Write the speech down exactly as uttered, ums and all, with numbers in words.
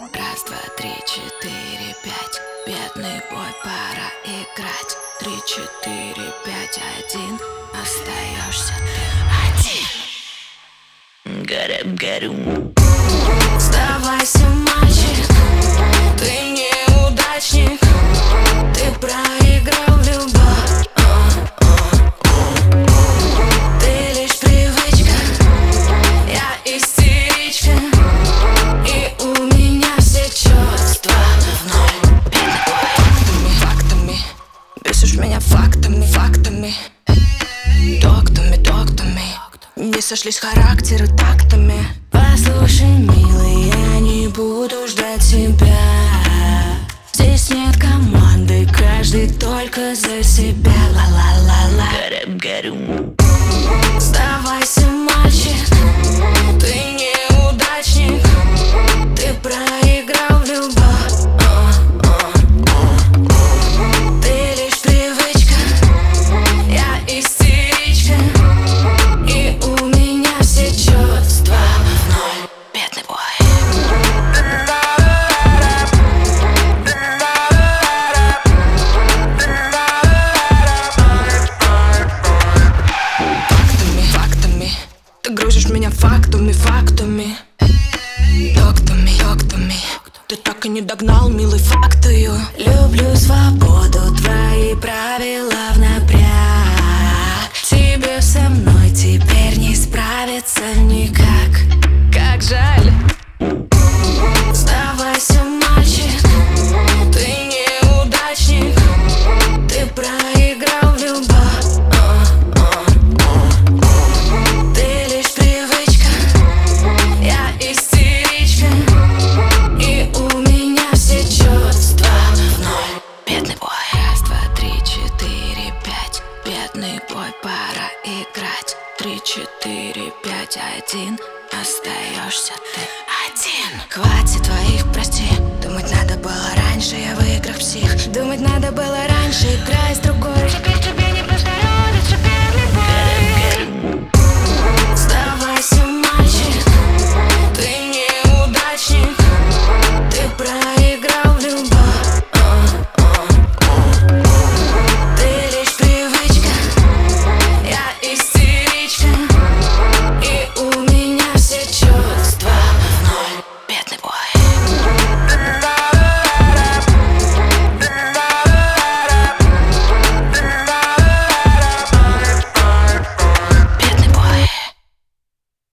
Раз, два, три, четыре, пять. Бедный бой, пора играть. Три, четыре, пять, один. Остаешься ты один. Гарам, гарум. Сдавайся, мальчик, ты неудачник. Ты проиграл любовь. Ты лишь привычка, я истеричка. И у меня все чувства в ноль. Бедный бой. Фактами, фактами, бесишь меня фактами, фактами. Доктами, доктами, не сошлись характеры тактами. Послушай, милый, я не буду ждать тебя. Здесь нет команды, каждый только за себя. Ла-ла-ла-ла. Гарам, гарум. Сдавайся, мальчик, ты неудачник. Ты проиграл любовь. Ты лишь привычка, я истеричка. И у меня все чувства в ноль. Бедный бой. Ты грузишь меня фактами, фактами. Доктами, доктами. Ты так и не догнал, милый, фактою. Люблю свободу, твои правила в напряг. Тебе со мной теперь не справиться никак. Как жаль. Сдавайся, мальчик, ты неудачник. Ты проиграл любовь. Бедный бой, пора играть. Три, четыре, пять, один. Остаешься ты один. Хватит твоих прости. Думать надо было раньше, я в играх псих. Думать надо было раньше, играй с другой.